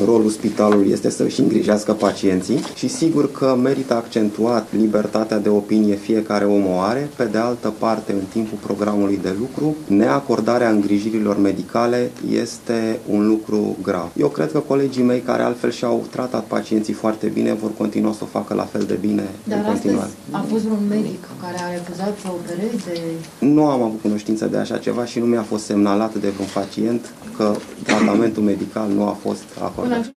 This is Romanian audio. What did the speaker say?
rolul spitalului este să își îngrijească pacienții și sigur că merită accentuat libertatea de opinie fiecare om o are, pe de altă parte în timpul programului de lucru, neacordarea îngrijirilor medicale este un lucru grav. Eu cred că colegii mei care altfel și-au tratat pacienții foarte bine vor continua să o facă la fel de bine în continuare. Dar a fost un medic care a refuzat să opereze? Nu am avut cunoștință de așa ceva și nu mi-a fost semnalat de un pacient că tratamentul medical nu a fost acordat.